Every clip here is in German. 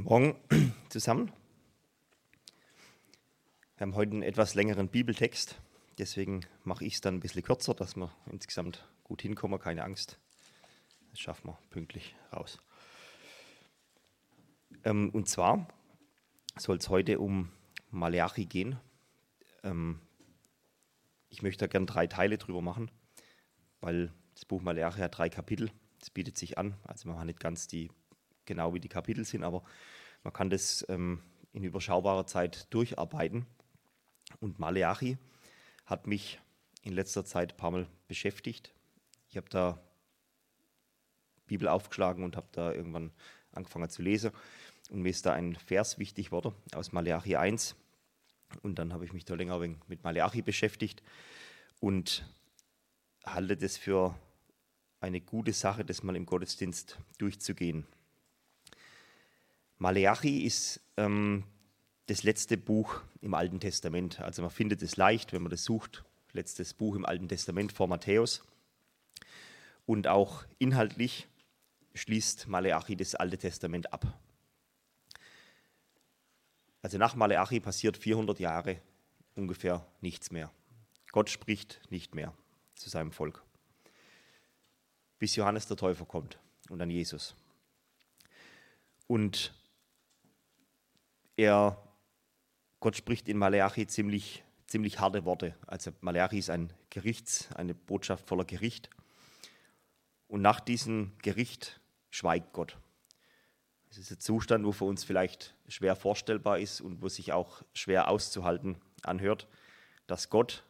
Guten Morgen zusammen. Wir haben heute einen etwas längeren Bibeltext, deswegen mache ich es dann ein bisschen kürzer, dass wir insgesamt gut hinkommen, keine Angst. Das schaffen wir pünktlich raus. Und zwar soll es heute um Maleachi gehen. Ich möchte da gerne 3 Teile drüber machen, weil das Buch Maleachi hat 3 Kapitel. Das bietet sich an, also man hat nicht ganz genau wie die Kapitel sind, aber man kann das in überschaubarer Zeit durcharbeiten. Und Maleachi hat mich in letzter Zeit ein paar Mal beschäftigt. Ich habe da Bibel aufgeschlagen und habe da irgendwann angefangen zu lesen. Und mir ist da ein Vers wichtig geworden aus Maleachi 1. Und dann habe ich mich da länger mit Maleachi beschäftigt und halte das für eine gute Sache, das mal im Gottesdienst durchzugehen. Maleachi ist das letzte Buch im Alten Testament. Also man findet es leicht, wenn man das sucht. Letztes Buch im Alten Testament vor Matthäus. Und auch inhaltlich schließt Maleachi das Alte Testament ab. Also nach Maleachi passiert 400 Jahre ungefähr nichts mehr. Gott spricht nicht mehr zu seinem Volk. Bis Johannes der Täufer kommt und dann Jesus. Und Gott spricht in Maleachi ziemlich harte Worte. Also Maleachi ist eine Botschaft voller Gericht. Und nach diesem Gericht schweigt Gott. Das ist ein Zustand, wo für uns vielleicht schwer vorstellbar ist und wo sich auch schwer auszuhalten anhört, dass Gott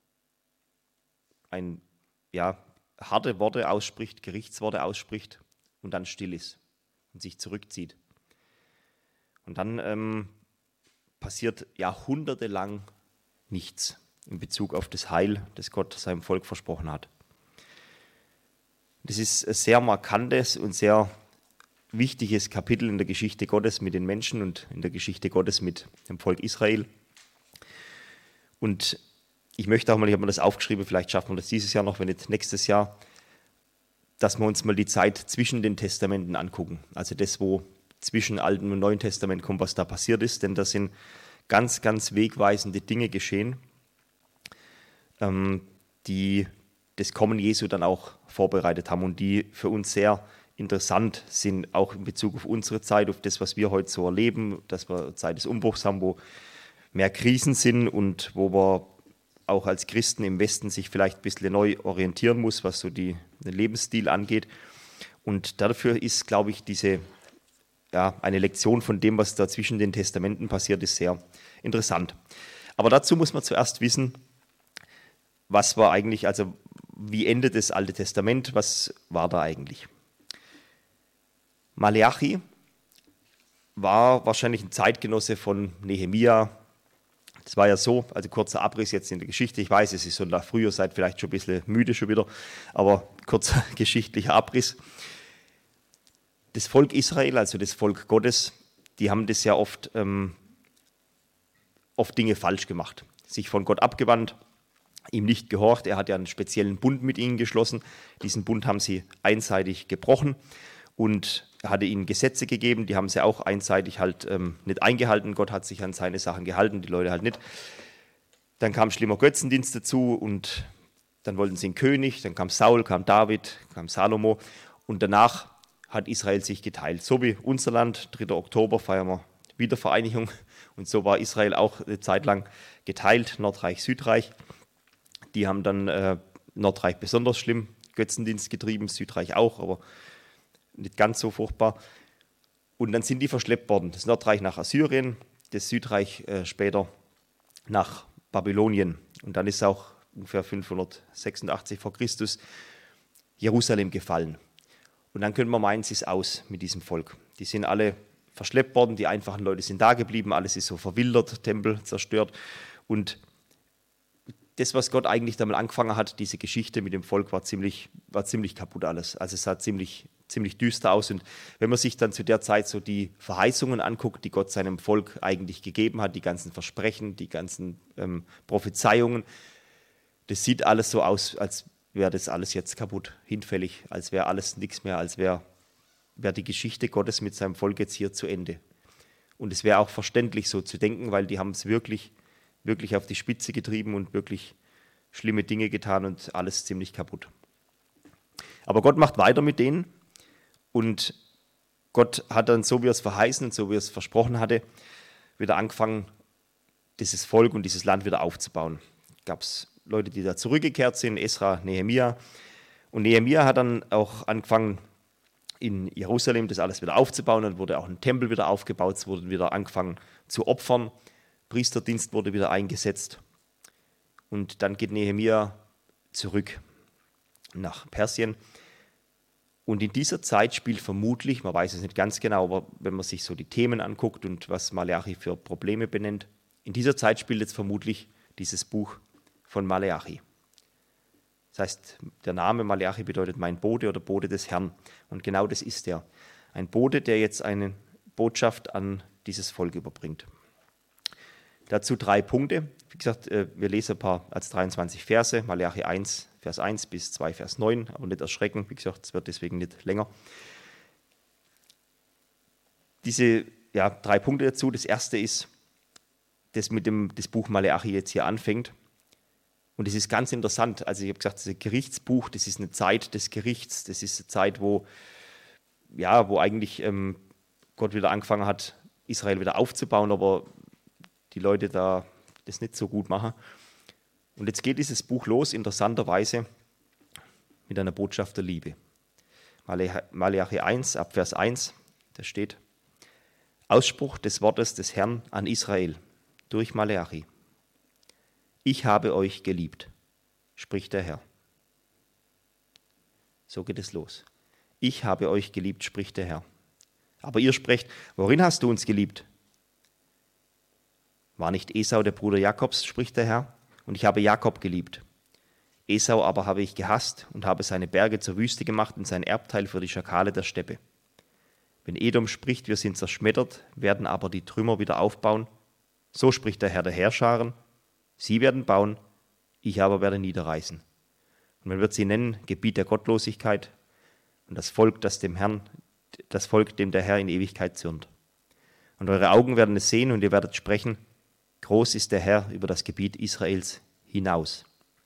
harte Worte ausspricht, Gerichtsworte ausspricht und dann still ist und sich zurückzieht. Und dann passiert jahrhundertelang nichts in Bezug auf das Heil, das Gott seinem Volk versprochen hat. Das ist ein sehr markantes und sehr wichtiges Kapitel in der Geschichte Gottes mit den Menschen und in der Geschichte Gottes mit dem Volk Israel. Und ich möchte auch mal, ich habe mir das aufgeschrieben, vielleicht schaffen wir das dieses Jahr noch, wenn nicht nächstes Jahr, dass wir uns mal die Zeit zwischen den Testamenten angucken. Also das, wo zwischen Alten und Neuen Testament kommt, was da passiert ist, denn da sind ganz, ganz wegweisende Dinge geschehen, die das Kommen Jesu dann auch vorbereitet haben und die für uns sehr interessant sind, auch in Bezug auf unsere Zeit, auf das, was wir heute so erleben, dass wir Zeit des Umbruchs haben, wo mehr Krisen sind und wo wir auch als Christen im Westen sich vielleicht ein bisschen neu orientieren muss, was so den Lebensstil angeht. Und dafür ist, glaube ich, eine Lektion von dem, was da zwischen den Testamenten passiert ist, sehr interessant. Aber dazu muss man zuerst wissen, was war eigentlich, also wie endet das Alte Testament, was war da eigentlich? Maleachi war wahrscheinlich ein Zeitgenosse von Nehemia. Das war ja so, also kurzer Abriss jetzt in der Geschichte. Ich weiß, es ist so nach früher, seid vielleicht schon ein bisschen müde schon wieder, aber kurzer geschichtlicher Abriss. Das Volk Israel, also das Volk Gottes, die haben das ja oft Dinge falsch gemacht. Sich von Gott abgewandt, ihm nicht gehorcht. Er hat ja einen speziellen Bund mit ihnen geschlossen. Diesen Bund haben sie einseitig gebrochen und er hatte ihnen Gesetze gegeben, die haben sie auch einseitig halt nicht eingehalten. Gott hat sich an seine Sachen gehalten, die Leute halt nicht. Dann kam schlimmer Götzendienst dazu und dann wollten sie einen König. Dann kam Saul, kam David, kam Salomo und danach hat Israel sich geteilt. So wie unser Land, 3. Oktober feiern wir Wiedervereinigung und so war Israel auch eine Zeit lang geteilt, Nordreich, Südreich. Die haben dann Nordreich besonders schlimm Götzendienst getrieben, Südreich auch, aber nicht ganz so furchtbar. Und dann sind die verschleppt worden. Das Nordreich nach Assyrien, das Südreich später nach Babylonien. Und dann ist auch ungefähr 586 vor Christus Jerusalem gefallen. Und dann können wir meinen, es ist aus mit diesem Volk. Die sind alle verschleppt worden, die einfachen Leute sind da geblieben, alles ist so verwildert, Tempel zerstört. Und das, was Gott eigentlich damit angefangen hat, diese Geschichte mit dem Volk, war ziemlich kaputt alles. Also es sah ziemlich düster aus. Und wenn man sich dann zu der Zeit so die Verheißungen anguckt, die Gott seinem Volk eigentlich gegeben hat, die ganzen Versprechen, die ganzen Prophezeiungen, das sieht alles so aus, als wäre das alles jetzt kaputt, hinfällig, als wäre alles nichts mehr, als wäre die Geschichte Gottes mit seinem Volk jetzt hier zu Ende. Und es wäre auch verständlich, so zu denken, weil die haben es wirklich, wirklich auf die Spitze getrieben und wirklich schlimme Dinge getan und alles ziemlich kaputt. Aber Gott macht weiter mit denen und Gott hat dann, so wie er es verheißen und so wie er es versprochen hatte, wieder angefangen, dieses Volk und dieses Land wieder aufzubauen. Gab es Leute, die da zurückgekehrt sind, Esra, Nehemia. Und Nehemia hat dann auch angefangen, in Jerusalem das alles wieder aufzubauen. Dann wurde auch ein Tempel wieder aufgebaut, es wurde wieder angefangen zu opfern. Priesterdienst wurde wieder eingesetzt. Und dann geht Nehemia zurück nach Persien. Und in dieser Zeit spielt vermutlich, man weiß es nicht ganz genau, aber wenn man sich so die Themen anguckt und was Maleachi für Probleme benennt, in dieser Zeit spielt jetzt vermutlich dieses Buch von Maleachi. Das heißt, der Name Maleachi bedeutet mein Bote oder Bote des Herrn. Und genau das ist er. Ein Bote, der jetzt eine Botschaft an dieses Volk überbringt. Dazu 3 Punkte. Wie gesagt, wir lesen ein paar als 23 Verse. Maleachi 1, Vers 1 bis 2, Vers 9. Aber nicht erschrecken. Wie gesagt, es wird deswegen nicht länger. Diese 3 Punkte dazu. Das erste ist, das mit dem das Buch Maleachi jetzt hier anfängt. Und es ist ganz interessant, also ich habe gesagt, das Gerichtsbuch, das ist eine Zeit des Gerichts, das ist eine Zeit, wo eigentlich Gott wieder angefangen hat, Israel wieder aufzubauen, aber die Leute da das nicht so gut machen. Und jetzt geht dieses Buch los, interessanterweise, mit einer Botschaft der Liebe. Maleachi 1, ab Vers 1, da steht, Ausspruch des Wortes des Herrn an Israel durch Maleachi. Ich habe euch geliebt, spricht der Herr. So geht es los. Ich habe euch geliebt, spricht der Herr. Aber ihr sprecht, worin hast du uns geliebt? War nicht Esau der Bruder Jakobs, spricht der Herr, und ich habe Jakob geliebt. Esau aber habe ich gehasst und habe seine Berge zur Wüste gemacht und sein Erbteil für die Schakale der Steppe. Wenn Edom spricht, wir sind zerschmettert, werden aber die Trümmer wieder aufbauen, so spricht der Herr der Heerscharen, sie werden bauen, ich aber werde niederreißen. Und man wird sie nennen, Gebiet der Gottlosigkeit und das Volk, dem der Herr in Ewigkeit zürnt. Und eure Augen werden es sehen und ihr werdet sprechen, groß ist der Herr über das Gebiet Israels hinaus.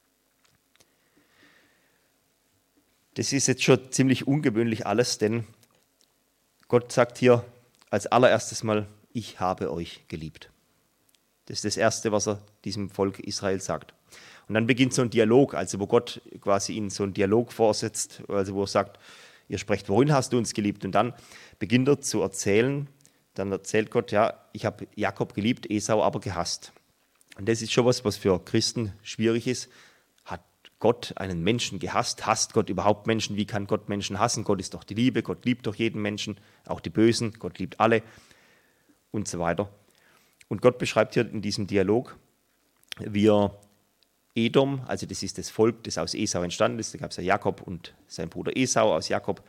Das ist jetzt schon ziemlich ungewöhnlich alles, denn Gott sagt hier als allererstes Mal, ich habe euch geliebt. Das ist das Erste, was er diesem Volk Israel sagt. Und dann beginnt so ein Dialog, also wo Gott quasi ihnen so einen Dialog vorsetzt, also wo er sagt, ihr sprecht, worin hast du uns geliebt? Und dann beginnt er zu erzählen, dann erzählt Gott, ja, ich habe Jakob geliebt, Esau aber gehasst. Und das ist schon was für Christen schwierig ist. Hat Gott einen Menschen gehasst? Hasst Gott überhaupt Menschen? Wie kann Gott Menschen hassen? Gott ist doch die Liebe, Gott liebt doch jeden Menschen, auch die Bösen, Gott liebt alle und so weiter. Und Gott beschreibt hier in diesem Dialog, wie er Edom, also das ist das Volk, das aus Esau entstanden ist, da gab es ja Jakob und sein Bruder Esau aus Jakob,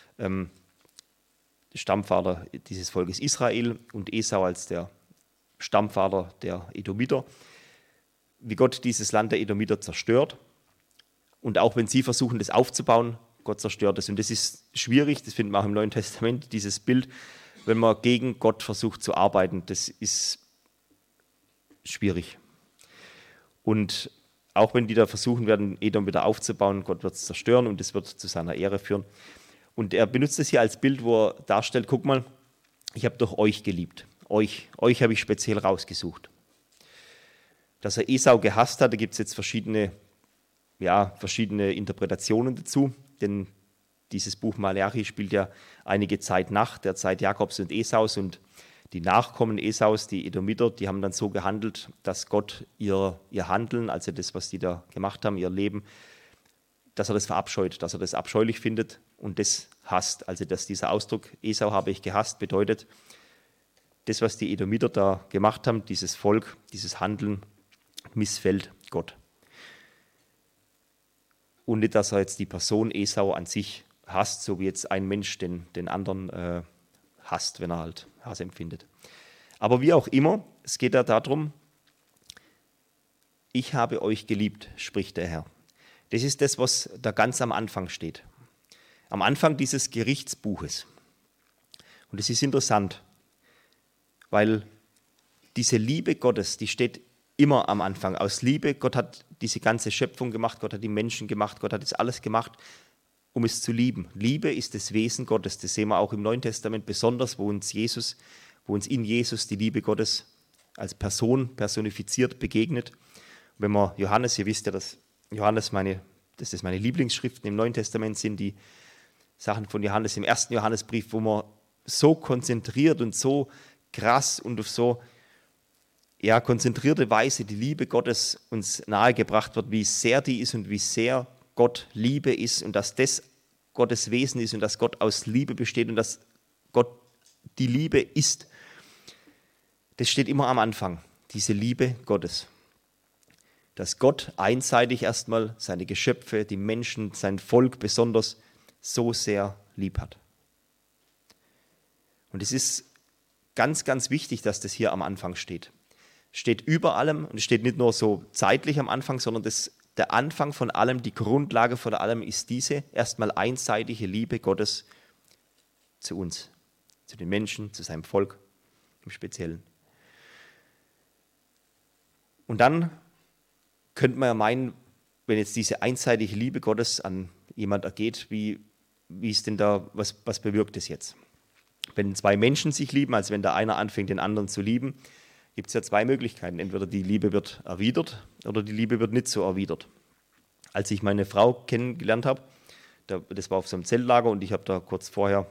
Stammvater dieses Volkes Israel und Esau als der Stammvater der Edomiter, wie Gott dieses Land der Edomiter zerstört. Und auch wenn sie versuchen, das aufzubauen, Gott zerstört es. Und das ist schwierig, das finden wir auch im Neuen Testament, dieses Bild, wenn man gegen Gott versucht zu arbeiten, das ist schwierig. Und auch wenn die da versuchen werden, Edom wieder aufzubauen, Gott wird es zerstören und es wird zu seiner Ehre führen. Und er benutzt es hier als Bild, wo er darstellt, guck mal, ich habe doch euch geliebt. Euch habe ich speziell rausgesucht. Dass er Esau gehasst hat, da gibt es jetzt verschiedene Interpretationen dazu, denn dieses Buch Maleachi spielt ja einige Zeit nach der Zeit Jakobs und Esaus und die Nachkommen Esaus, die Edomiter, die haben dann so gehandelt, dass Gott ihr Handeln, also das, was die da gemacht haben, ihr Leben, dass er das verabscheut, dass er das abscheulich findet und das hasst. Also dass dieser Ausdruck, Esau habe ich gehasst, bedeutet, das, was die Edomiter da gemacht haben, dieses Volk, dieses Handeln, missfällt Gott. Und nicht, dass er jetzt die Person Esau an sich hasst, so wie jetzt ein Mensch den anderen hasst, wenn er halt Hass empfindet. Aber wie auch immer, es geht ja darum, ich habe euch geliebt, spricht der Herr. Das ist das, was da ganz am Anfang steht. Am Anfang dieses Gerichtsbuches. Und es ist interessant. weil diese Liebe Gottes, die steht immer am Anfang. Aus Liebe, Gott hat diese ganze Schöpfung gemacht, Gott hat die Menschen gemacht, Gott hat das alles gemacht, um es zu lieben. Liebe ist das Wesen Gottes, das sehen wir auch im Neuen Testament besonders, wo uns in Jesus die Liebe Gottes als Person personifiziert begegnet. Wenn man Johannes, ihr wisst ja, dass Johannes meine Lieblingsschriften im Neuen Testament sind, die Sachen von Johannes im ersten Johannesbrief, wo man so konzentriert und so krass und auf so konzentrierte Weise die Liebe Gottes uns nahegebracht wird, wie sehr die ist und wie sehr Gott Liebe ist und dass das Gottes Wesen ist und dass Gott aus Liebe besteht und dass Gott die Liebe ist. Das steht immer am Anfang, diese Liebe Gottes. Dass Gott einseitig erstmal seine Geschöpfe, die Menschen, sein Volk besonders so sehr lieb hat. Und es ist ganz, ganz wichtig, dass das hier am Anfang steht. Steht über allem und es steht nicht nur so zeitlich am Anfang, sondern der Anfang von allem, die Grundlage von allem ist diese erstmal einseitige Liebe Gottes zu uns, zu den Menschen, zu seinem Volk im Speziellen. Und dann könnte man ja meinen, wenn jetzt diese einseitige Liebe Gottes an jemand ergeht, wie ist denn da, was bewirkt es jetzt? Wenn zwei Menschen sich lieben, also wenn der eine anfängt, den anderen zu lieben, gibt es ja zwei Möglichkeiten. Entweder die Liebe wird erwidert oder die Liebe wird nicht so erwidert. Als ich meine Frau kennengelernt habe, das war auf so einem Zeltlager und ich habe da kurz vorher,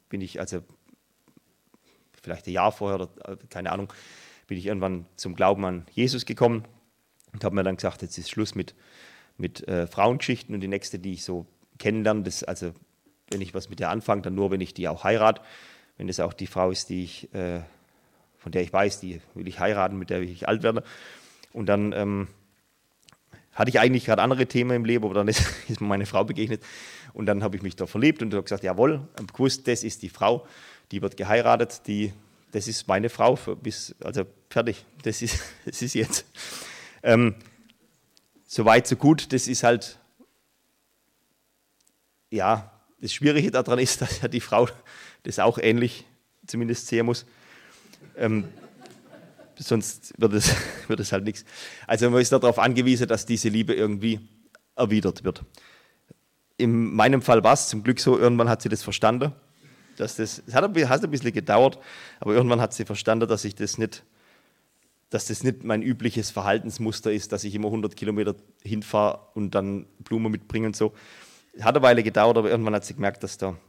vielleicht ein Jahr vorher oder keine Ahnung, bin ich irgendwann zum Glauben an Jesus gekommen und habe mir dann gesagt, jetzt ist Schluss mit Frauengeschichten und die nächste, die ich so kennenlerne, also wenn ich was mit der anfange, dann nur, wenn ich die auch heirate. Wenn das auch die Frau ist, von der ich weiß, die will ich heiraten, mit der will ich alt werde. Und dann hatte ich eigentlich gerade andere Themen im Leben, aber dann ist mir meine Frau begegnet. Und dann habe ich mich da verliebt und habe gesagt, jawohl, gewusst, das ist die Frau, die wird geheiratet, das ist meine Frau, also fertig, das ist jetzt. So weit, so gut, das ist halt, ja, das Schwierige daran ist, dass ja die Frau das auch ähnlich zumindest sehen muss. Sonst wird es halt nichts. Also man ist darauf angewiesen, dass diese Liebe irgendwie erwidert wird. In meinem Fall war es zum Glück so, irgendwann hat sie das verstanden. Es hat ein bisschen gedauert, aber irgendwann hat sie verstanden, dass das nicht mein übliches Verhaltensmuster ist, dass ich immer 100 Kilometer hinfahre und dann Blumen mitbringe und so. Es hat eine Weile gedauert, aber irgendwann hat sie gemerkt, dass da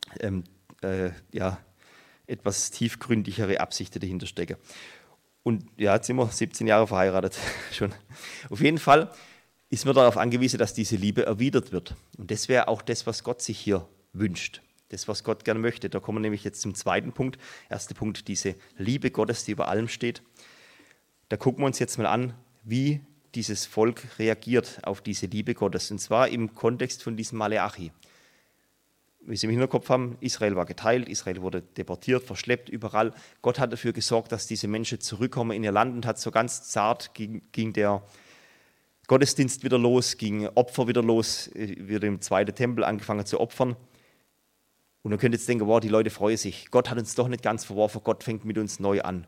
etwas tiefgründigere Absichten dahinter stecken. Und ja, jetzt sind wir 17 Jahre verheiratet schon. Auf jeden Fall ist man darauf angewiesen, dass diese Liebe erwidert wird. Und das wäre auch das, was Gott sich hier wünscht. Das, was Gott gerne möchte. Da kommen wir nämlich jetzt zum zweiten Punkt. Erster Punkt, diese Liebe Gottes, die über allem steht. Da gucken wir uns jetzt mal an, wie dieses Volk reagiert auf diese Liebe Gottes. Und zwar im Kontext von diesem Maleachi. Wie Sie im Hinterkopf haben, Israel war geteilt, Israel wurde deportiert, verschleppt überall. Gott hat dafür gesorgt, dass diese Menschen zurückkommen in ihr Land und hat so ganz zart ging der Gottesdienst wieder los, ging Opfer wieder los, wird im zweiten Tempel angefangen zu opfern. Und man könnte jetzt denken, wow, die Leute freuen sich. Gott hat uns doch nicht ganz verworfen, Gott fängt mit uns neu an.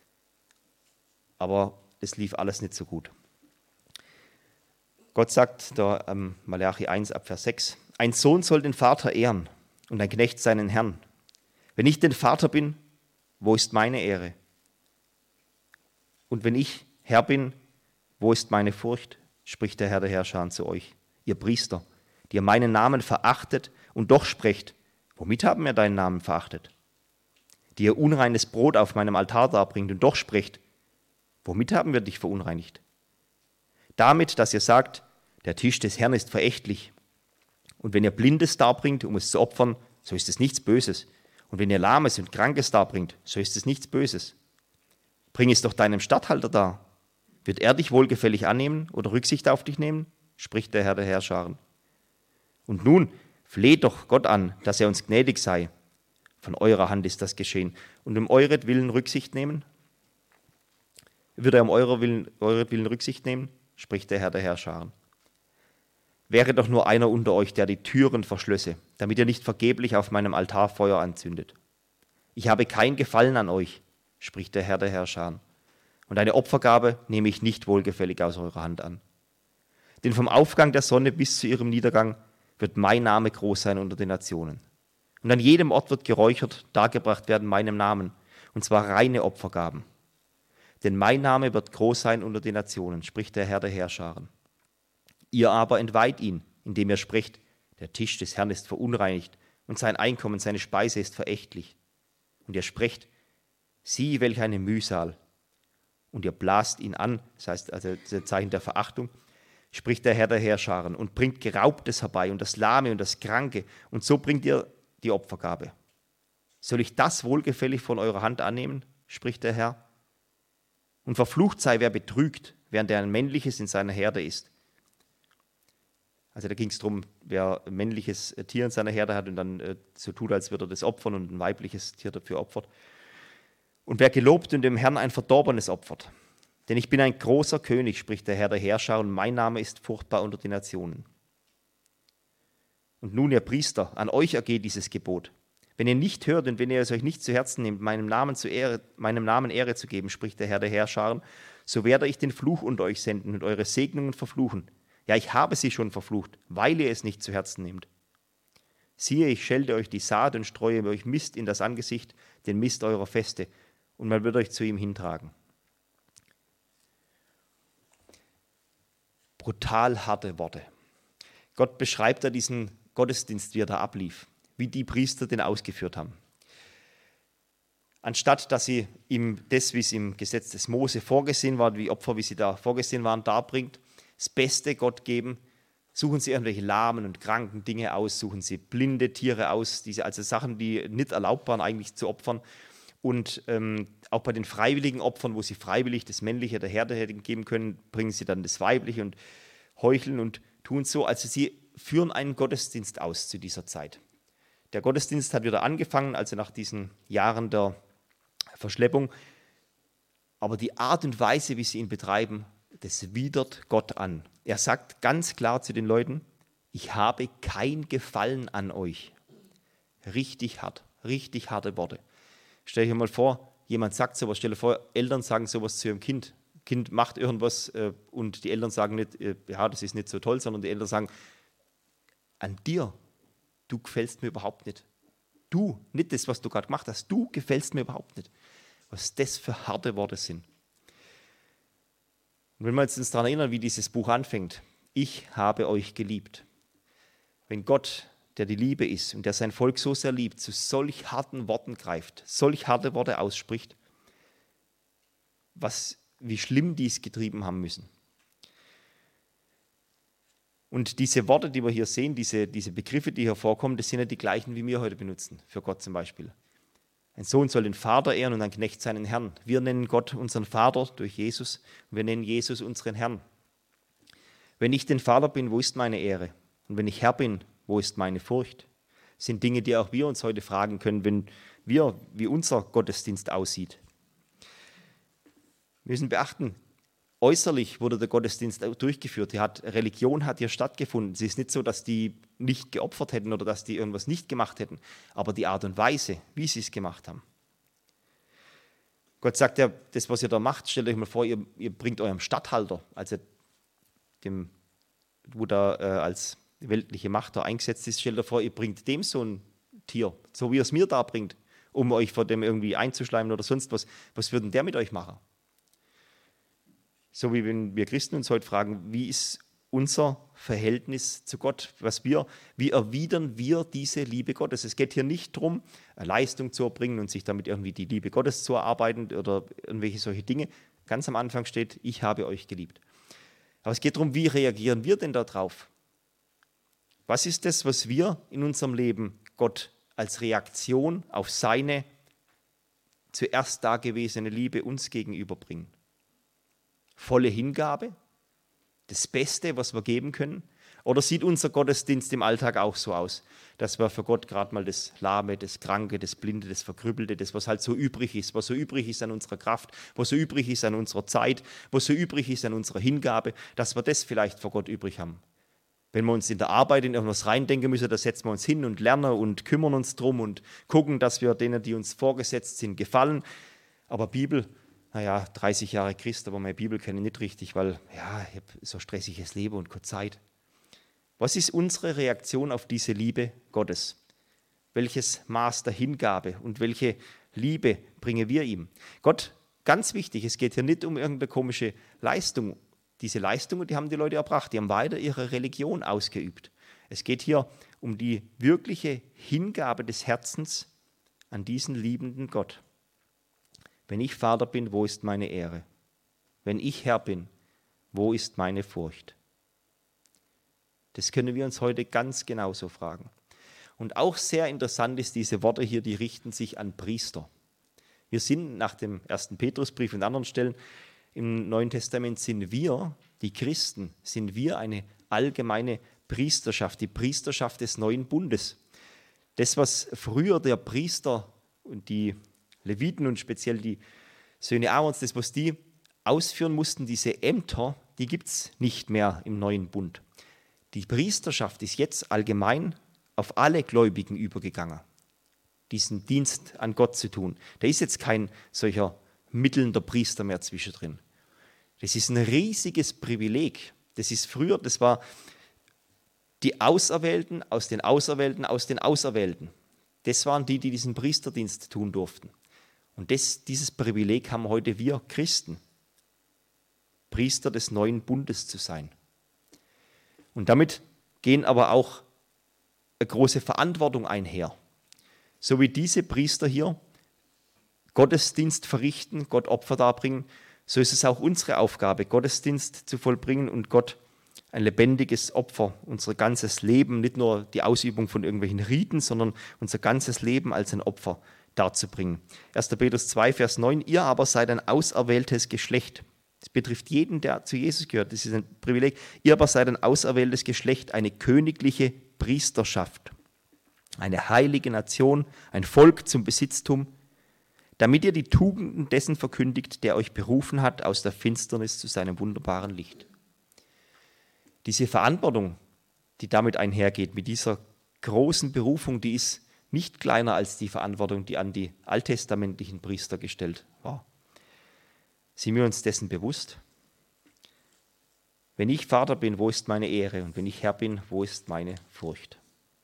Aber es lief alles nicht so gut. Gott sagt da Malachi 1 ab Vers 6, ein Sohn soll den Vater ehren und ein Knecht seinen Herrn. Wenn ich den Vater bin, wo ist meine Ehre? Und wenn ich Herr bin, wo ist meine Furcht? Spricht der Herr der Herrscher zu euch, ihr Priester, die ihr meinen Namen verachtet und doch sprecht, womit haben wir deinen Namen verachtet? Die ihr unreines Brot auf meinem Altar darbringt und doch sprecht, womit haben wir dich verunreinigt? Damit, dass ihr sagt, der Tisch des Herrn ist verächtlich. Und wenn ihr Blindes darbringt, um es zu opfern, so ist es nichts Böses. Und wenn ihr Lahmes und Krankes darbringt, so ist es nichts Böses. Bring es doch deinem Statthalter dar. Wird er dich wohlgefällig annehmen oder Rücksicht auf dich nehmen? Spricht der Herr der Herrscharen. Und nun fleht doch Gott an, dass er uns gnädig sei. Von eurer Hand ist das geschehen. Und um euretwillen Rücksicht nehmen? Wird er um euretwillen Rücksicht nehmen? Spricht der Herr der Herrscharen. Wäre doch nur einer unter euch, der die Türen verschlösse, damit ihr nicht vergeblich auf meinem Altar Feuer anzündet. Ich habe kein Gefallen an euch, spricht der Herr der Herrscher. Und eine Opfergabe nehme ich nicht wohlgefällig aus eurer Hand an. Denn vom Aufgang der Sonne bis zu ihrem Niedergang wird mein Name groß sein unter den Nationen. Und an jedem Ort wird geräuchert dargebracht werden meinem Namen, und zwar reine Opfergaben. Denn mein Name wird groß sein unter den Nationen, spricht der Herr der Herrscharen. Ihr aber entweiht ihn, indem ihr sprecht, der Tisch des Herrn ist verunreinigt und sein Einkommen, seine Speise ist verächtlich. Und ihr sprecht, sieh, welch eine Mühsal. Und ihr blast ihn an, das heißt also das Zeichen der Verachtung, spricht der Herr der Herrscharen, und bringt Geraubtes herbei und das Lahme und das Kranke, und so bringt ihr die Opfergabe. Soll ich das wohlgefällig von eurer Hand annehmen, spricht der Herr? Und verflucht sei, wer betrügt, während er ein männliches in seiner Herde ist. Also da ging es darum, wer ein männliches Tier in seiner Herde hat und dann so tut, als würde er das opfern und ein weibliches Tier dafür opfert. Und wer gelobt und dem Herrn ein Verdorbenes opfert. Denn ich bin ein großer König, spricht der Herr der Herrscher, und mein Name ist furchtbar unter den Nationen. Und nun, ihr Priester, an euch ergeht dieses Gebot. Wenn ihr nicht hört und wenn ihr es euch nicht zu Herzen nehmt, meinem Namen Ehre zu geben, spricht der Herr der Herrscher, so werde ich den Fluch unter euch senden und eure Segnungen verfluchen. Ja, ich habe sie schon verflucht, weil ihr es nicht zu Herzen nehmt. Siehe, ich schelde euch die Saat und streue euch Mist in das Angesicht, den Mist eurer Feste, und man wird euch zu ihm hintragen. Brutal harte Worte. Gott beschreibt da diesen Gottesdienst, wie er da ablief, wie die Priester den ausgeführt haben. Anstatt dass sie ihm das, wie es im Gesetz des Mose vorgesehen war, wie Opfer, wie sie da vorgesehen waren, darbringt, das Beste Gott geben, suchen sie irgendwelche lahmen und kranken Dinge aus, suchen sie blinde Tiere aus, also Sachen, die nicht erlaubt waren eigentlich zu opfern. Und auch bei den freiwilligen Opfern, wo sie freiwillig das Männliche der Herde hätten geben können, bringen sie dann das Weibliche und heucheln und tun so. Also sie führen einen Gottesdienst aus zu dieser Zeit. Der Gottesdienst hat wieder angefangen, also nach diesen Jahren der Verschleppung. Aber die Art und Weise, wie sie ihn betreiben, das widert Gott an. Er sagt ganz klar zu den Leuten, ich habe kein Gefallen an euch. Richtig hart, richtig harte Worte. Stell dir mal vor, jemand sagt sowas, stell dir vor, Eltern sagen sowas zu ihrem Kind. Kind macht irgendwas und die Eltern sagen nicht, ja, das ist nicht so toll, sondern die Eltern sagen, an dir, du gefällst mir überhaupt nicht. Du, nicht das, was du gerade gemacht hast, du gefällst mir überhaupt nicht. Was das für harte Worte sind. Und wenn wir uns daran erinnern, wie dieses Buch anfängt, ich habe euch geliebt. Wenn Gott, der die Liebe ist und der sein Volk so sehr liebt, zu solch harten Worten greift, solch harte Worte ausspricht, wie schlimm die es getrieben haben müssen. Und diese Worte, die wir hier sehen, diese Begriffe, die hier vorkommen, das sind ja die gleichen, wie wir heute benutzen, für Gott zum Beispiel. Ein Sohn soll den Vater ehren und ein Knecht seinen Herrn. Wir nennen Gott unseren Vater durch Jesus und wir nennen Jesus unseren Herrn. Wenn ich den Vater bin, wo ist meine Ehre? Und wenn ich Herr bin, wo ist meine Furcht? Das sind Dinge, die auch wir uns heute fragen können, wie unser Gottesdienst aussieht. Wir müssen beachten, äußerlich wurde der Gottesdienst durchgeführt. Religion hat hier stattgefunden. Es ist nicht so, dass die nicht geopfert hätten oder dass die irgendwas nicht gemacht hätten, aber die Art und Weise, wie sie es gemacht haben. Gott sagt ja, das, was ihr da macht, stellt euch mal vor, ihr bringt eurem Statthalter, also dem, wo da als weltliche Macht da eingesetzt ist, stellt euch vor, ihr bringt dem so ein Tier, so wie er es mir da bringt, um euch vor dem irgendwie einzuschleimen oder sonst was. Was würde denn der mit euch machen? So wie wenn wir Christen uns heute fragen, wie ist unser Verhältnis zu Gott? Wie erwidern wir diese Liebe Gottes? Es geht hier nicht darum, eine Leistung zu erbringen und sich damit irgendwie die Liebe Gottes zu erarbeiten oder irgendwelche solche Dinge. Ganz am Anfang steht, ich habe euch geliebt. Aber es geht darum, wie reagieren wir denn darauf? Was ist das, was wir in unserem Leben Gott als Reaktion auf seine zuerst dagewesene Liebe uns gegenüberbringen? Volle Hingabe, das Beste, was wir geben können? Oder sieht unser Gottesdienst im Alltag auch so aus, dass wir für Gott gerade mal das Lahme, das Kranke, das Blinde, das Verkrüppelte, das, was halt so übrig ist, was so übrig ist an unserer Kraft, was so übrig ist an unserer Zeit, was so übrig ist an unserer Hingabe, dass wir das vielleicht vor Gott übrig haben? Wenn wir uns in der Arbeit in irgendwas reindenken müssen, da setzen wir uns hin und lernen und kümmern uns drum und gucken, dass wir denen, die uns vorgesetzt sind, gefallen. Aber Bibel, 30 Jahre Christ, aber meine Bibel kenne ich nicht richtig, weil ich habe so ein stressiges Leben und keine Zeit. Was ist unsere Reaktion auf diese Liebe Gottes? Welches Maß der Hingabe und welche Liebe bringen wir ihm? Gott, ganz wichtig, es geht hier nicht um irgendeine komische Leistung. Diese Leistungen, die haben die Leute erbracht, die haben weiter ihre Religion ausgeübt. Es geht hier um die wirkliche Hingabe des Herzens an diesen liebenden Gott. Wenn ich Vater bin, wo ist meine Ehre? Wenn ich Herr bin, wo ist meine Furcht? Das können wir uns heute ganz genauso fragen. Und auch sehr interessant ist, diese Worte hier, die richten sich an Priester. Wir sind nach dem 1. Petrusbrief und anderen Stellen im Neuen Testament sind wir, die Christen, sind wir eine allgemeine Priesterschaft, die Priesterschaft des neuen Bundes. Das, was früher der Priester und die Leviten und speziell die Söhne Aarons, das, was die ausführen mussten, diese Ämter, die gibt es nicht mehr im neuen Bund. Die Priesterschaft ist jetzt allgemein auf alle Gläubigen übergegangen, diesen Dienst an Gott zu tun. Da ist jetzt kein solcher mittelnder Priester mehr zwischendrin. Das ist ein riesiges Privileg. Das war die Auserwählten aus den Auserwählten aus den Auserwählten. Das waren die diesen Priesterdienst tun durften. Und dieses Privileg haben heute wir Christen, Priester des neuen Bundes zu sein. Und damit gehen aber auch eine große Verantwortung einher. So wie diese Priester hier Gottesdienst verrichten, Gott Opfer darbringen, so ist es auch unsere Aufgabe, Gottesdienst zu vollbringen und Gott ein lebendiges Opfer, unser ganzes Leben, nicht nur die Ausübung von irgendwelchen Riten, sondern unser ganzes Leben als ein Opfer darzubringen. 1. Petrus 2, Vers 9, ihr aber seid ein auserwähltes Geschlecht. Das betrifft jeden, der zu Jesus gehört. Das ist ein Privileg. Ihr aber seid ein auserwähltes Geschlecht, eine königliche Priesterschaft, eine heilige Nation, ein Volk zum Besitztum, damit ihr die Tugenden dessen verkündigt, der euch berufen hat aus der Finsternis zu seinem wunderbaren Licht. Diese Verantwortung, die damit einhergeht, mit dieser großen Berufung, die ist nicht kleiner als die Verantwortung, die an die alttestamentlichen Priester gestellt war. Sind wir uns dessen bewusst? Wenn ich Vater bin, wo ist meine Ehre? Und wenn ich Herr bin, wo ist meine Furcht?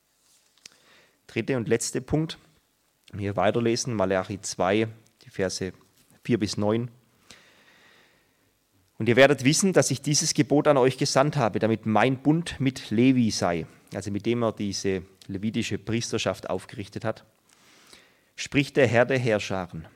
Dritter und letzter Punkt, hier weiterlesen, Malachi 2, die Verse 4 bis 9. Und ihr werdet wissen, dass ich dieses Gebot an euch gesandt habe, damit mein Bund mit Levi sei, also mit dem er diese levitische Priesterschaft aufgerichtet hat, spricht der Herr der Heerscharen.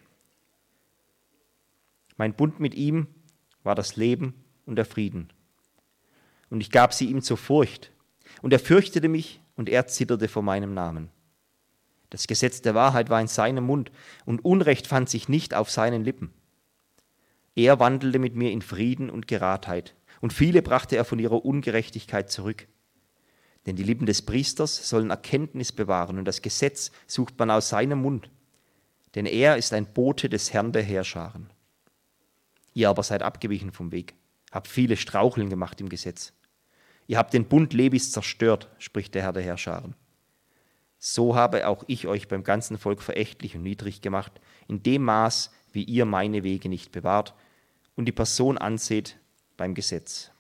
Mein Bund mit ihm war das Leben und der Frieden. Und ich gab sie ihm zur Furcht. Und er fürchtete mich und er zitterte vor meinem Namen. Das Gesetz der Wahrheit war in seinem Mund und Unrecht fand sich nicht auf seinen Lippen. Er wandelte mit mir in Frieden und Geradheit und viele brachte er von ihrer Ungerechtigkeit zurück. Denn die Lippen des Priesters sollen Erkenntnis bewahren und das Gesetz sucht man aus seinem Mund. Denn er ist ein Bote des Herrn der Heerscharen. Ihr aber seid abgewichen vom Weg, habt viele Straucheln gemacht im Gesetz. Ihr habt den Bund Levis zerstört, spricht der Herr der Heerscharen. So habe auch ich euch beim ganzen Volk verächtlich und niedrig gemacht, in dem Maß, wie ihr meine Wege nicht bewahrt und die Person anseht beim Gesetz.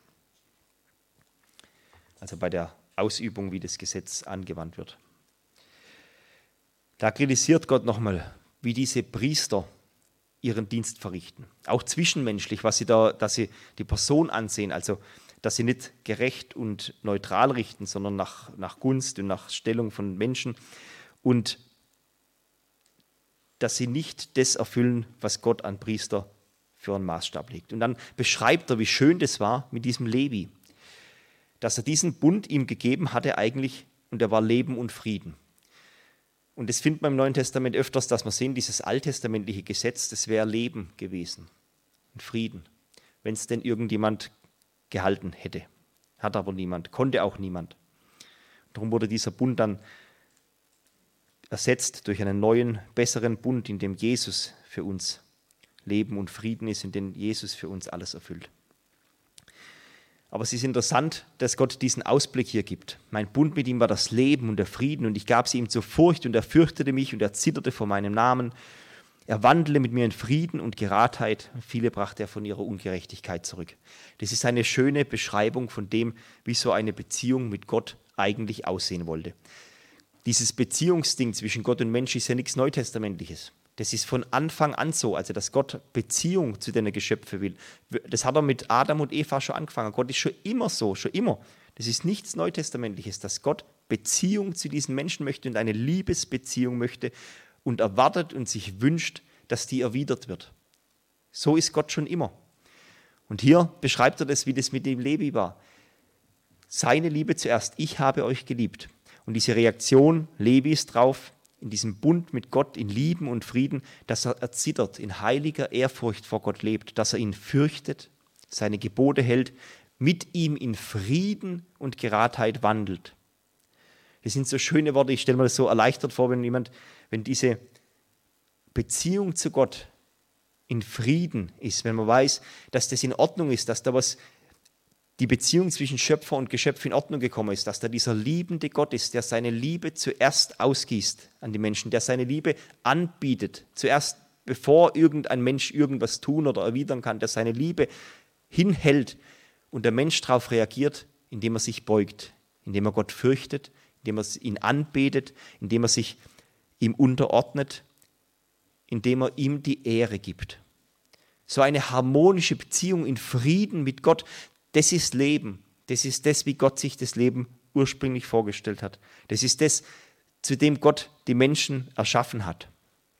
Also bei der Ausübung, wie das Gesetz angewandt wird. Da kritisiert Gott nochmal, wie diese Priester ihren Dienst verrichten. Auch zwischenmenschlich, dass sie die Person ansehen, also dass sie nicht gerecht und neutral richten, sondern nach Gunst und nach Stellung von Menschen und dass sie nicht das erfüllen, was Gott an Priester für einen Maßstab legt. Und dann beschreibt er, wie schön das war mit diesem Levi, dass er diesen Bund ihm gegeben hatte eigentlich und er war Leben und Frieden. Und das findet man im Neuen Testament öfters, dass man sehen, dieses alttestamentliche Gesetz, das wäre Leben gewesen und Frieden, wenn es denn irgendjemand gehalten hätte. Hat aber niemand, konnte auch niemand. Darum wurde dieser Bund dann ersetzt durch einen neuen, besseren Bund, in dem Jesus für uns Leben und Frieden ist, in dem Jesus für uns alles erfüllt. Aber es ist interessant, dass Gott diesen Ausblick hier gibt. Mein Bund mit ihm war das Leben und der Frieden und ich gab sie ihm zur Furcht und er fürchtete mich und er zitterte vor meinem Namen. Er wandle mit mir in Frieden und Geradheit. Viele brachte er von ihrer Ungerechtigkeit zurück. Das ist eine schöne Beschreibung von dem, wie so eine Beziehung mit Gott eigentlich aussehen wollte. Dieses Beziehungsding zwischen Gott und Mensch ist ja nichts Neutestamentliches. Das ist von Anfang an so, also dass Gott Beziehung zu den Geschöpfen will. Das hat er mit Adam und Eva schon angefangen. Gott ist schon immer so, schon immer. Das ist nichts Neutestamentliches, dass Gott Beziehung zu diesen Menschen möchte und eine Liebesbeziehung möchte und erwartet und sich wünscht, dass die erwidert wird. So ist Gott schon immer. Und hier beschreibt er das, wie das mit dem Levi war. Seine Liebe zuerst, ich habe euch geliebt. Und diese Reaktion Levis drauf, in diesem Bund mit Gott, in Lieben und Frieden, dass er erzittert, in heiliger Ehrfurcht vor Gott lebt, dass er ihn fürchtet, seine Gebote hält, mit ihm in Frieden und Geradheit wandelt. Das sind so schöne Worte, ich stelle mir das so erleichtert vor, wenn diese Beziehung zu Gott in Frieden ist, wenn man weiß, dass das in Ordnung ist, dass da die Beziehung zwischen Schöpfer und Geschöpf in Ordnung gekommen ist, dass da dieser liebende Gott ist, der seine Liebe zuerst ausgießt an die Menschen, der seine Liebe anbietet, zuerst bevor irgendein Mensch irgendwas tun oder erwidern kann, der seine Liebe hinhält und der Mensch darauf reagiert, indem er sich beugt, indem er Gott fürchtet, indem er ihn anbetet, indem er sich ihm unterordnet, indem er ihm die Ehre gibt. So eine harmonische Beziehung in Frieden mit Gott, das ist Leben. Das ist das, wie Gott sich das Leben ursprünglich vorgestellt hat. Das ist das, zu dem Gott die Menschen erschaffen hat.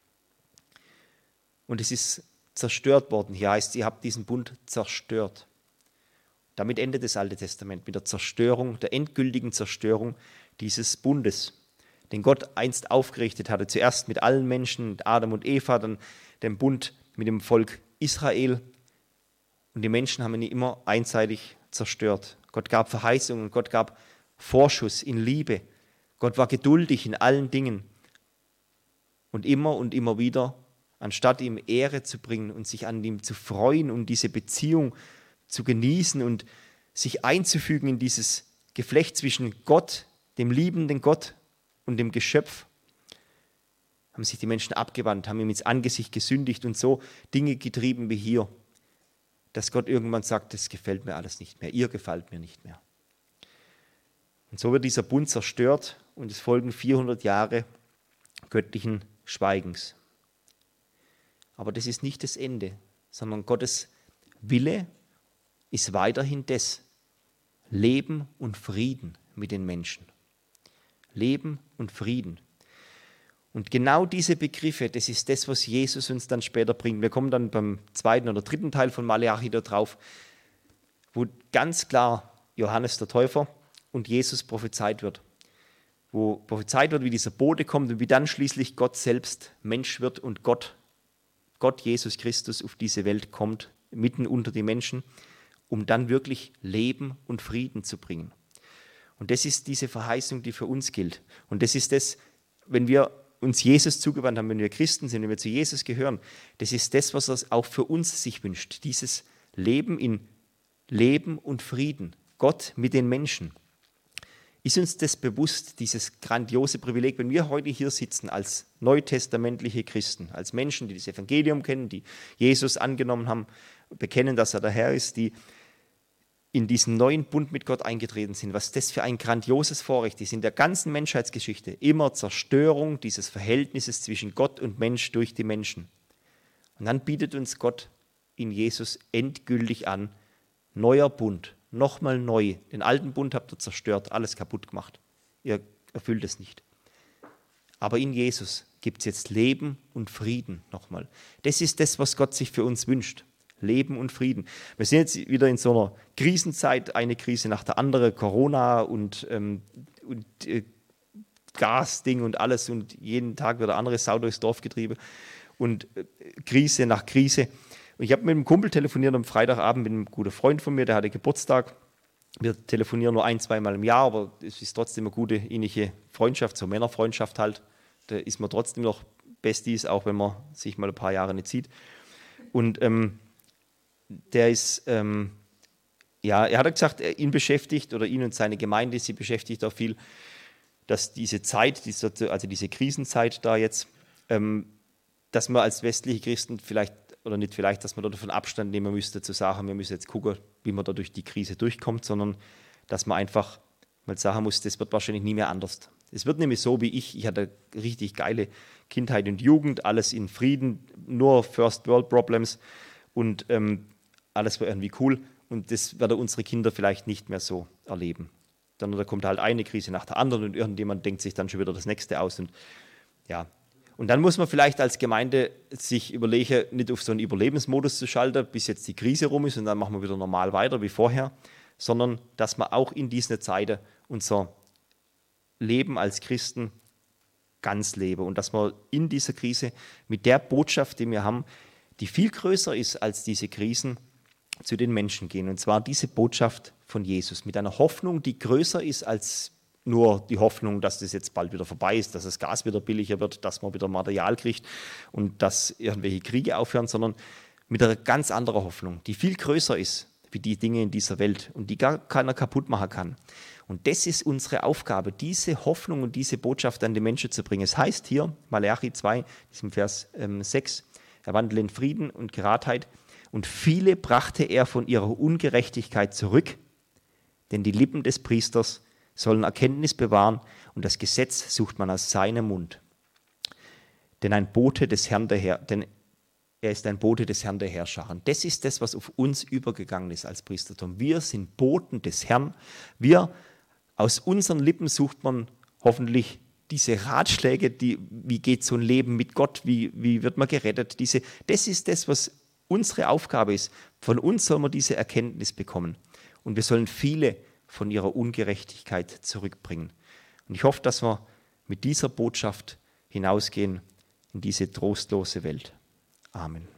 Und es ist zerstört worden. Hier heißt, ihr habt diesen Bund zerstört. Damit endet das Alte Testament mit der Zerstörung, der endgültigen Zerstörung dieses Bundes, den Gott einst aufgerichtet hatte. Zuerst mit allen Menschen, mit Adam und Eva, dann den Bund mit dem Volk Israel. Und die Menschen haben ihn immer einseitig zerstört. Gott gab Verheißungen, Gott gab Vorschuss in Liebe. Gott war geduldig in allen Dingen. Und immer wieder, anstatt ihm Ehre zu bringen und sich an ihm zu freuen und diese Beziehung zu genießen und sich einzufügen in dieses Geflecht zwischen Gott, dem liebenden Gott und dem Geschöpf, haben sich die Menschen abgewandt, haben ihm ins Angesicht gesündigt und so Dinge getrieben wie hier, dass Gott irgendwann sagt, das gefällt mir alles nicht mehr, ihr gefällt mir nicht mehr. Und so wird dieser Bund zerstört und es folgen 400 Jahre göttlichen Schweigens. Aber das ist nicht das Ende, sondern Gottes Wille ist weiterhin das: Leben und Frieden mit den Menschen. Leben und Frieden. Und genau diese Begriffe, das ist das, was Jesus uns dann später bringt. Wir kommen dann beim zweiten oder dritten Teil von Maleachi da drauf, wo ganz klar Johannes der Täufer und Jesus prophezeit wird. Wo prophezeit wird, wie dieser Bote kommt und wie dann schließlich Gott selbst Mensch wird und Gott Jesus Christus auf diese Welt kommt, mitten unter die Menschen, um dann wirklich Leben und Frieden zu bringen. Und das ist diese Verheißung, die für uns gilt. Und das ist das, wenn wir uns Jesus zugewandt haben, wenn wir Christen sind, wenn wir zu Jesus gehören, das ist das, was er auch für uns sich wünscht. Dieses Leben in Leben und Frieden. Gott mit den Menschen. Ist uns das bewusst, dieses grandiose Privileg, wenn wir heute hier sitzen als neutestamentliche Christen, als Menschen, die das Evangelium kennen, die Jesus angenommen haben, bekennen, dass er der Herr ist, die in diesen neuen Bund mit Gott eingetreten sind, was das für ein grandioses Vorrecht ist in der ganzen Menschheitsgeschichte. Immer Zerstörung dieses Verhältnisses zwischen Gott und Mensch durch die Menschen. Und dann bietet uns Gott in Jesus endgültig an, neuer Bund, nochmal neu. Den alten Bund habt ihr zerstört, alles kaputt gemacht. Ihr erfüllt es nicht. Aber in Jesus gibt es jetzt Leben und Frieden nochmal. Das ist das, was Gott sich für uns wünscht. Leben und Frieden. Wir sind jetzt wieder in so einer Krisenzeit, eine Krise nach der anderen, Corona und Gasding und alles und jeden Tag wird eine andere Sau durchs Dorf getrieben und Krise nach Krise. Und ich habe mit einem Kumpel telefoniert am Freitagabend, mit einem guten Freund von mir, der hatte Geburtstag. Wir telefonieren nur 1-2 Mal im Jahr, aber es ist trotzdem eine gute innige Freundschaft, so Männerfreundschaft halt. Da ist man trotzdem noch Besties, auch wenn man sich mal ein paar Jahre nicht sieht. Und der ist, er hat gesagt, ihn beschäftigt oder ihn und seine Gemeinde, sie beschäftigt auch viel, dass diese Zeit, also diese Krisenzeit da jetzt, dass man als westliche Christen vielleicht, oder nicht vielleicht, dass man da davon Abstand nehmen müsste, zu sagen, wir müssen jetzt gucken, wie man da durch die Krise durchkommt, sondern dass man einfach mal sagen muss, das wird wahrscheinlich nie mehr anders. Es wird nämlich so wie ich hatte eine richtig geile Kindheit und Jugend, alles in Frieden, nur First World Problems und alles war irgendwie cool und das werden unsere Kinder vielleicht nicht mehr so erleben. Dann da kommt halt eine Krise nach der anderen und irgendjemand denkt sich dann schon wieder das nächste aus und ja. Und dann muss man vielleicht als Gemeinde sich überlegen, nicht auf so einen Überlebensmodus zu schalten, bis jetzt die Krise rum ist und dann machen wir wieder normal weiter wie vorher, sondern dass man auch in diesen Zeiten unser Leben als Christen ganz leben und dass wir in dieser Krise mit der Botschaft, die wir haben, die viel größer ist als diese Krisen, zu den Menschen gehen. Und zwar diese Botschaft von Jesus mit einer Hoffnung, die größer ist als nur die Hoffnung, dass das jetzt bald wieder vorbei ist, dass das Gas wieder billiger wird, dass man wieder Material kriegt und dass irgendwelche Kriege aufhören, sondern mit einer ganz anderen Hoffnung, die viel größer ist wie die Dinge in dieser Welt und die gar keiner kaputt machen kann. Und das ist unsere Aufgabe, diese Hoffnung und diese Botschaft an die Menschen zu bringen. Es heißt hier, Malachi 2, diesem Vers 6, er wandelt in Frieden und Geradheit und viele brachte er von ihrer Ungerechtigkeit zurück, denn die Lippen des Priesters sollen Erkenntnis bewahren und das Gesetz sucht man aus seinem Mund. Denn er ist ein Bote des Herrn der Herrscher. Das ist das, was auf uns übergegangen ist als Priestertum. Wir sind Boten des Herrn. Aus unseren Lippen sucht man hoffentlich diese Ratschläge, wie geht so ein Leben mit Gott, wie wird man gerettet. Das ist das, was unsere Aufgabe ist. Von uns soll man diese Erkenntnis bekommen. Und wir sollen viele von ihrer Ungerechtigkeit zurückbringen. Und ich hoffe, dass wir mit dieser Botschaft hinausgehen in diese trostlose Welt. Amen.